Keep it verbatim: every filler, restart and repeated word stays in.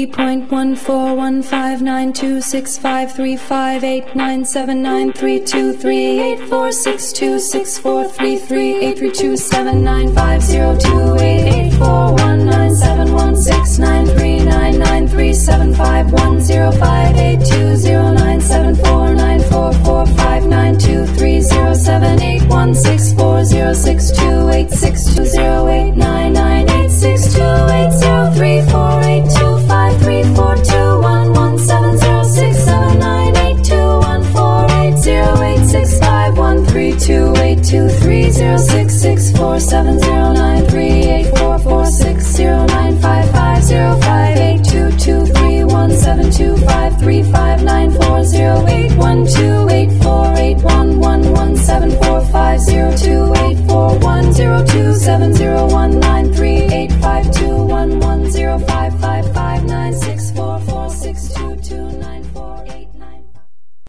three point one four one five nine two six five three five eight nine seven nine three two three eight four six two six four three three eight three two seven nine five zero two eight eight four one nine seven one six nine three nine nine three seven five one zero five eight two zero nine seven four nine four four five nine two three zero seven eight one six four zero six two eight six two zero eight nine nine eight six two eight zero three four eight two five three four two one one seven zero six seven nine eight two one four eight zero eight six five one three two eight two three zero six six four seven zero nine three eight four four six zero nine five five zero five eight two two three one seven two five three five nine four zero eight one two eight four eight one one one seven four five zero two eight four one zero two seven zero one nine three eight five two one one zero five five five nine six four four six two two nine